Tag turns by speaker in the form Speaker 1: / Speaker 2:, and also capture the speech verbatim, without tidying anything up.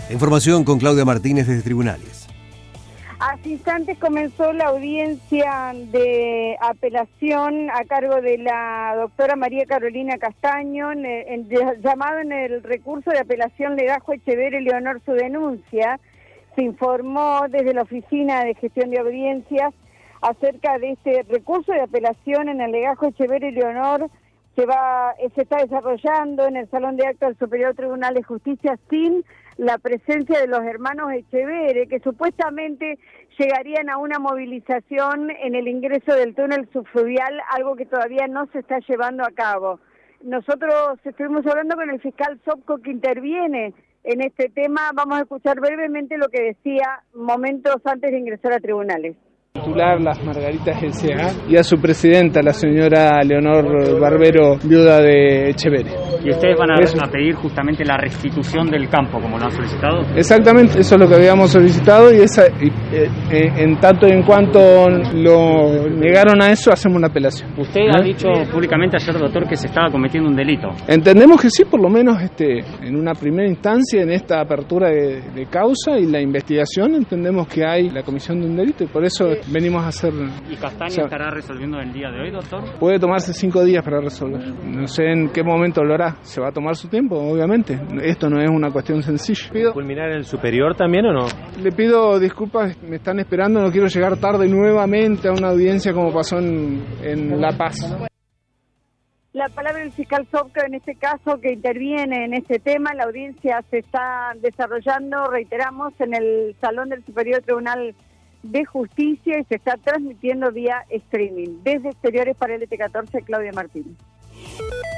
Speaker 1: La información con Claudia Martínez desde Tribunales.
Speaker 2: Hace instantes comenzó la audiencia de apelación a cargo de la doctora María Carolina Castaño, en, en, llamado en el recurso de apelación Legajo Echeverri Leonor su denuncia. Se informó desde la Oficina de Gestión de Audiencias acerca de este recurso de apelación en el Legajo Echeverri Leonor. Se, va, se está desarrollando en el Salón de Actos del Superior Tribunal de Justicia sin la presencia de los hermanos Echeverri, que supuestamente llegarían a una movilización en el ingreso del túnel subfluvial, algo que todavía no se está llevando a cabo. Nosotros estuvimos hablando con el fiscal Sopco que interviene en este tema. Vamos a escuchar brevemente lo que decía momentos antes de ingresar a tribunales.
Speaker 3: Titular Las Margaritas S A y a su presidenta, la señora Leonor Barbero, viuda de Echeverri.
Speaker 4: ¿Y ustedes van a, a pedir justamente la restitución del campo, como lo han solicitado?
Speaker 3: Exactamente, eso es lo que habíamos solicitado y, esa, y eh, eh, en tanto y en cuanto lo negaron a eso, hacemos una apelación.
Speaker 4: Usted ¿Eh? ha dicho públicamente ayer, doctor, que se estaba cometiendo un delito.
Speaker 3: Entendemos que sí, por lo menos este, en una primera instancia, en esta apertura de, de causa y la investigación, entendemos que hay la comisión de un delito y por eso venimos a hacer...
Speaker 4: ¿Y Castaño o sea, estará resolviendo el día de hoy, doctor?
Speaker 3: Puede tomarse cinco días para resolver. No sé en qué momento lo hará. Se va a tomar su tiempo, obviamente. Esto no es una cuestión sencilla.
Speaker 5: ¿Pido culminar en el superior también o no?
Speaker 3: Le pido disculpas, me están esperando, no quiero llegar tarde nuevamente a una audiencia como pasó en, en La Paz.
Speaker 2: La palabra del fiscal Sopco en este caso que interviene en este tema. La audiencia se está desarrollando, reiteramos, en el Salón del Superior Tribunal de Justicia y se está transmitiendo vía streaming. Desde Exteriores para L T catorce, Claudia Martínez.